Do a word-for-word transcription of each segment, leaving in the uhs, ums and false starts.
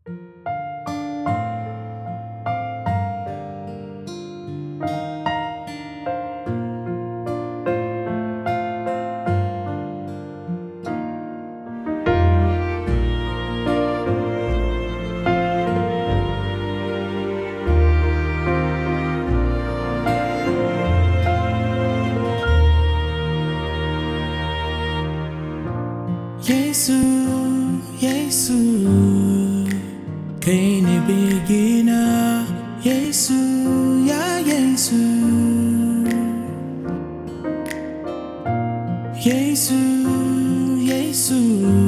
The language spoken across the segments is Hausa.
Yesu, Yesu, kai ne begina. Yesu, ya Yesu. Yesu, Yesu,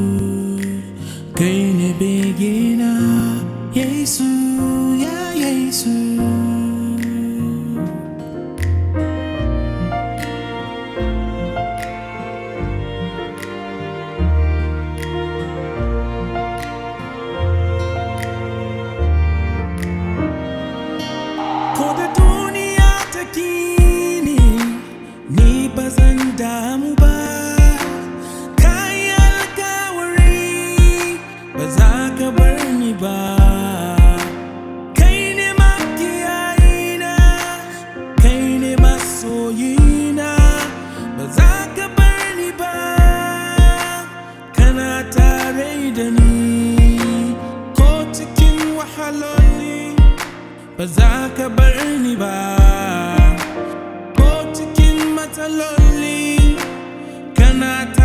kai ne begina. Yesu, ya Yesu. Ni bazan damu ba, kai alkawari ba za ka bar ni ba. Kai ne makiyayina, kai ne masoyina, ba za ka bar ni ba. Kana tare da ni ko cikin wahaloli, ba za ka bar ni ba. Matsaloli kana